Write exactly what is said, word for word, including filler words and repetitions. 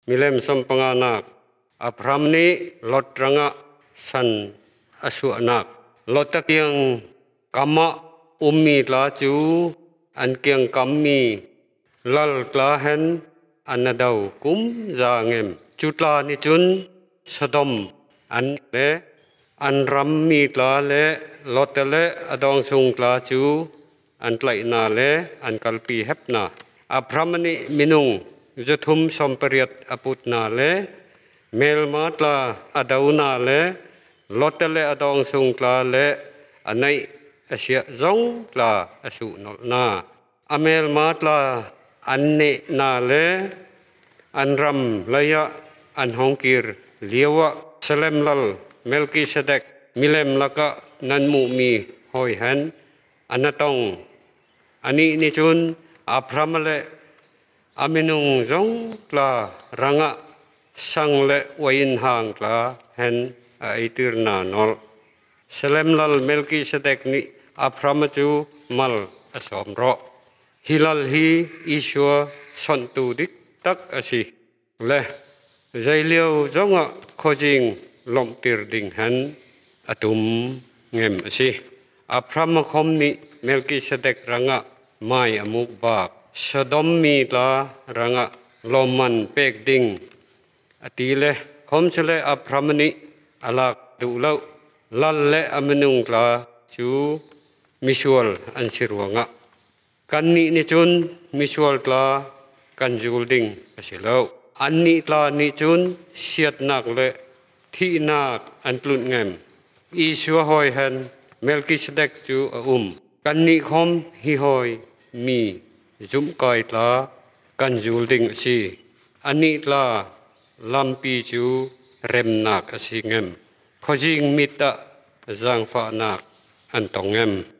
มิเลมสมปงานักอพรามนี้ลดรังะสันอสุนักลดตะเกียงกรรมะอุมมีลาจูอันเกียงกรรมมีลัลกลาเห็นอันนาดาวกุมจางเงมจุดลานิจุนสะดมอันเลอันรัมมีลาเลลดเลอดองสุงลาจูอันไลนาเลอันกัลปีเฮปนาอพรามนี้มินุงจะทุมสมปริยตอปุตนาเลเมลมาตลาอดาวนาเลลดเลอดองสุงลาเลอันในอาเซียจงลาอสุนลนาอเมลมาตลาอันเนนาเลอันรัมเลยะอันฮองกิรเลียวะเซเลมลลเมลกิเสเดกมิเลมละกะนันมุมีหอยหันอันนตองอันนี้นิจุนอัพรามเลอามินุงจงลารังะสังเลวินหางลาเห็นไอติรนานอลเซเลมลลเมลกิเสเดกนิอัพรามจูมัลอสอมรอฮิลลฮีอิชัวสันตุดิกตักอสิเลใจเลียวจงะโคจิงลมติรดิงหันอตุมเงมอสิอัพรามคมนิเมลกิเสเดกรังะไม่อมุกบากสะดมมีลารังะลมมันเป็กดิงอติเลคมเชเลอัพรามนิอลักดูเลวลัลเลอมนุงลาจูมิชวลอันชิรวงะกันนี้นิจุนมิชวลลากันจูลดิงอสิเลวอันนี้ลานิจุนเสียดนักเลที่นักอันปลุนเงมอีชัวหอยเห็นเมลกิเสเดกจูอุมกันนี้คมฮิหอยมีจุมกอยลากันจูลดิงสิอันนี้ลาลัมปีจูเร็มนักอสิเงมขจิงมิตะจางฟ้านักอันตองเงม